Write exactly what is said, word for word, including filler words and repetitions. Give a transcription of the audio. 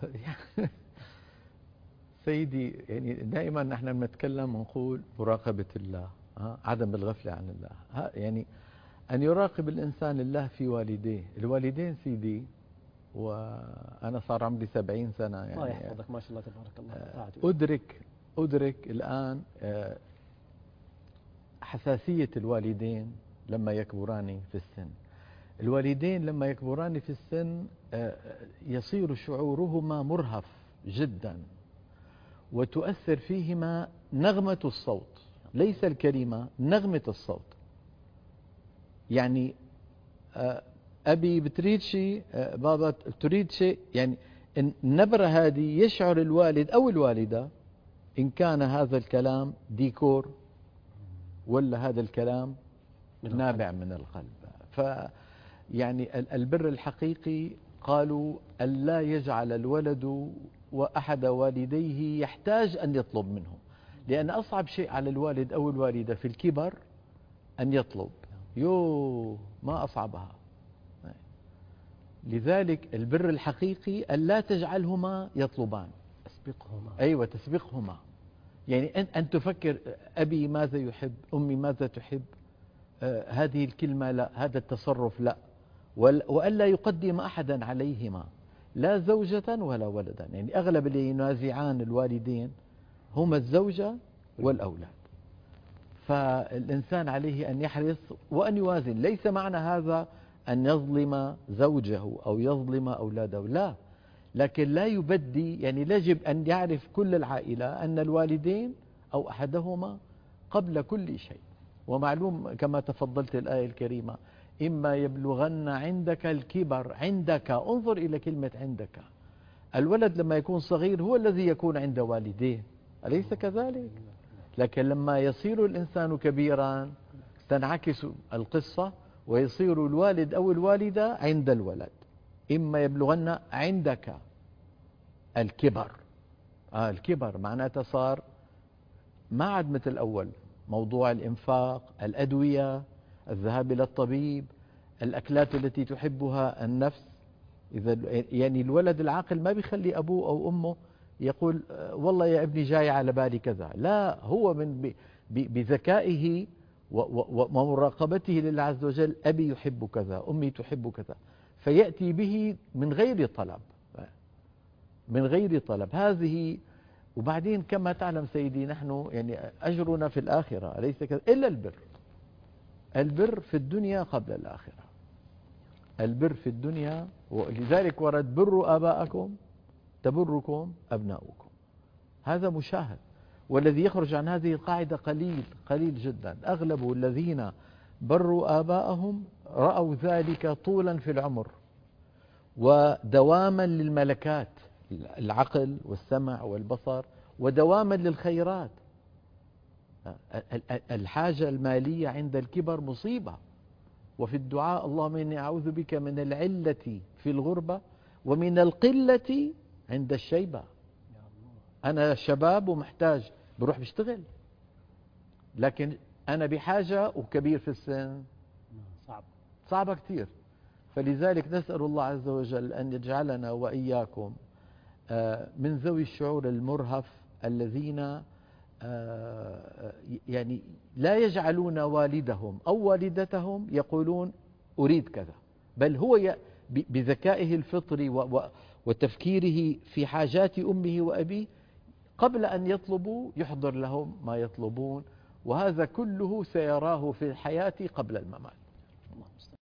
سيدي، يعني دائما نحن بنتكلم ونقول مراقبة الله، ها؟ عدم الغفلة عن الله، ها؟ يعني أن يراقب الإنسان الله في والديه. الوالدين سيدي، وأنا صار عمري سبعين سنة، يعني الله يحفظك ما شاء الله تبارك الله. أدرك أدرك الآن حساسية الوالدين لما يكبران في السن. الوالدين لما يكبران في السن يصير شعورهما مرهف جدا، وتؤثر فيهما نغمة الصوت، ليس الكلمة، نغمة الصوت. يعني أبي بتريد شيء، بابا تريد شيء، يعني النبرة هذه يشعر الوالد أو الوالدة إن كان هذا الكلام ديكور ولا هذا الكلام من نابع من القلب. ف يعني البر الحقيقي قالوا ألا يجعل الولد وأحد والديه يحتاج أن يطلب منه، لأن أصعب شيء على الوالد أو الوالدة في الكبر أن يطلب. يو ما أصعبها. لذلك البر الحقيقي ألا تجعلهما يطلبان، تسبقهما. أيوة تسبقهما. يعني أن تفكر أبي ماذا يحب، أمي ماذا تحب، آه هذه الكلمة لا، هذا التصرف لا، وألا يقدم أحدا عليهما، لا زوجة ولا ولدا. يعني أغلب اللي ينازعان الوالدين هما الزوجة والأولاد. فالإنسان عليه أن يحرص وأن يوازن. ليس معنى هذا أن يظلم زوجه أو يظلم أولاده، لا، لكن لا يبدي. يعني يجب أن يعرف كل العائلة أن الوالدين أو أحدهما قبل كل شيء. ومعلوم كما تفضلت الآية الكريمة: إما يبلغن عندك الكبر. عندك، انظر إلى كلمة عندك. الولد لما يكون صغير هو الذي يكون عند والديه، أليس كذلك؟ لكن لما يصير الإنسان كبيرا تنعكس القصة، ويصير الوالد أو الوالدة عند الولد. إما يبلغن عندك الكبر. آه الكبر معناته صار ما عاد مثل الأول. موضوع الإنفاق، الأدوية، الذهاب إلى الطبيب، الأكلات التي تحبها النفس. إذا يعني الولد العاقل ما بيخلي أبوه أو أمه يقول والله يا ابني جاي على بالي كذا، لا، هو من بذكائه ومراقبته لله عز وجل: أبي يحب كذا، أمي تحب كذا، فيأتي به من غير طلب، من غير طلب. هذه. وبعدين كما تعلم سيدي، نحن يعني أجرنا في الآخرة، أليس كذا؟ إلا البر. البر في الدنيا قبل الآخرة. البر في الدنيا، ولذلك ورد: بروا آباءكم تبركم أبناؤكم. هذا مشاهد، والذي يخرج عن هذه القاعدة قليل قليل جدا. أغلب الذين بروا آباءهم رأوا ذلك طولا في العمر ودواما للملكات، العقل والسمع والبصر، ودواما للخيرات. الحاجة المالية عند الكبر مصيبة. وفي الدعاء: اللهم إني أعوذ بك من العلة في الغربة ومن القلة عند الشيبة. أنا شباب ومحتاج بروح بشتغل، لكن أنا بحاجة وكبير في السن، صعب صعبة كثير. فلذلك نسأل الله عز وجل أن يجعلنا وإياكم من ذوي الشعور المرهف الذين يعني لا يجعلون والدهم أو والدتهم يقولون أريد كذا، بل هو بذكائه الفطري وتفكيره في حاجات أمه وأبيه قبل أن يطلبوا يحضر لهم ما يطلبون. وهذا كله سيراه في الحياة قبل الممات.